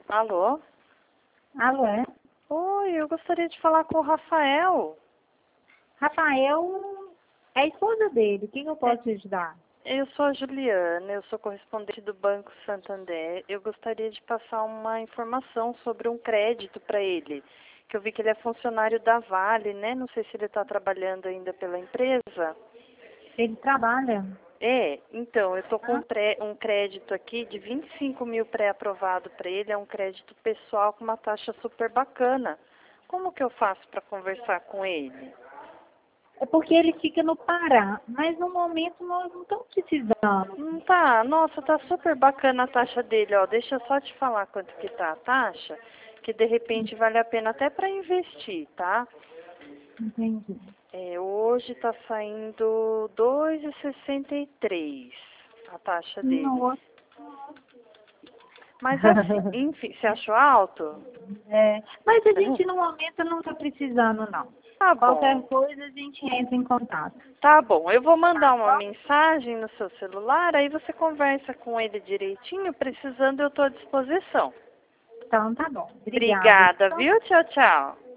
Alô? Alô, é? Oi, eu gostaria de falar com o Rafael. Rafael é a esposa dele. O que eu posso te ajudar? Eu sou a Juliana, eu sou correspondente do Banco Santander. Eu gostaria de passar uma informação sobre um crédito para ele, que eu vi que ele é funcionário da Vale, né? Não sei se ele está trabalhando ainda pela empresa. Ele trabalha. Então, eu estou com Ah, um crédito aqui de 25 mil pré-aprovado para ele, é um crédito pessoal com uma taxa super bacana. Como que eu faço para conversar com ele? é porque ele fica no Pará, mas no momento nós não estamos precisando. Tá, nossa, tá super bacana a taxa dele, ó. Deixa eu só te falar quanto que tá a taxa, que de repente vale a pena até para investir, tá? Entendi. Hoje tá saindo 2,63 a taxa dele. Nossa. Mas assim, enfim, você achou alto? É, mas a gente no momento não está precisando, não. Tá Qualquer bom. coisa a gente entra em contato. Tá bom, eu vou mandar Tá uma bom? mensagem no seu celular, aí você conversa com ele direitinho, precisando eu tô à disposição. Então tá bom. Obrigada. Obrigada, viu? Tchau, tchau.